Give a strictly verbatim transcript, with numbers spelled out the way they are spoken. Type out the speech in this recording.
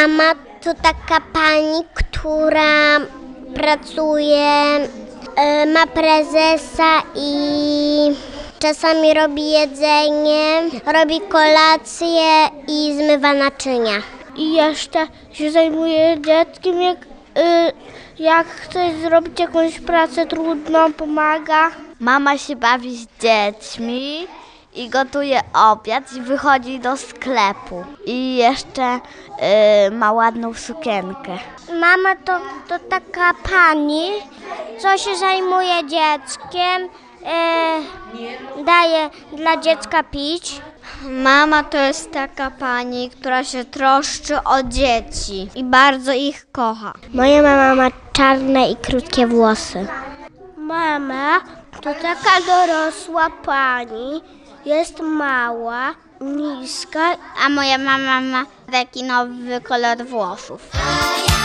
Mama to taka pani, która pracuje, y, ma prezesa i czasami robi jedzenie, robi kolację i zmywa naczynia. I jeszcze się zajmuje dzieckiem, jak, y, jak chce zrobić jakąś pracę trudną, pomaga. Mama się bawi z dziećmi i gotuje obiad i wychodzi do sklepu. I jeszcze y, ma ładną sukienkę. Mama to, to taka pani, co się zajmuje dzieckiem, y, daje dla dziecka pić. Mama to jest taka pani, która się troszczy o dzieci i bardzo ich kocha. Moja mama ma czarne i krótkie włosy. Mama to taka dorosła pani, jest mała, niska, a moja mama ma rekinowy kolor włosów.